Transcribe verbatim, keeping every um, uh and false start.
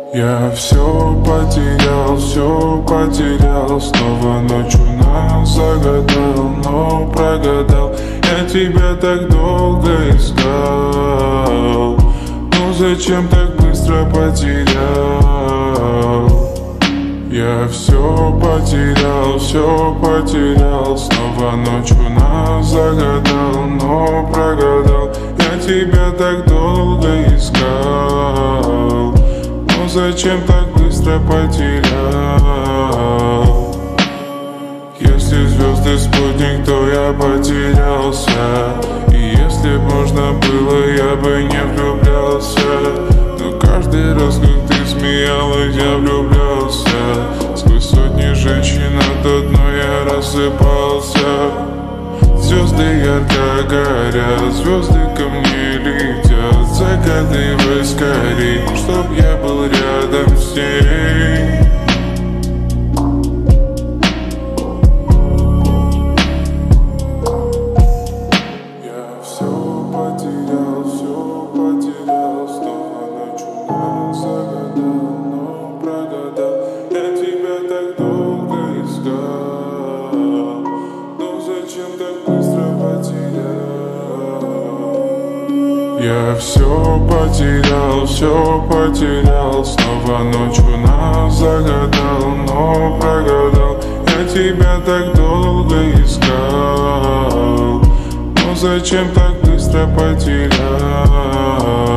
Я все потерял, все потерял. Снова ночью нас загадал, но прогадал. Я тебя так долго искал, но зачем так быстро потерял? Я все потерял, все потерял. Снова ночью нас загадал, но прогадал. Я тебя так долго искал, но зачем так быстро потерял? Если звезды спутник, то я потерялся. И если б можно было, я бы не влюблялся. Но каждый раз, как ты смеялась, я влюблялся. Сквозь сотни женщин от одной я рассыпался. Звезды ярко горят, звезды ко мне летят. Загадывай скорей, чтоб я был рядом с ней. Я все потерял, все потерял. Снова ночью нас загадал, но прогадал. Я тебя так долго искал, но зачем так быстро потерял? Я все потерял, все потерял. Снова ночью нас загадал, но прогадал. Я тебя так долго искал, но зачем так быстро потерял?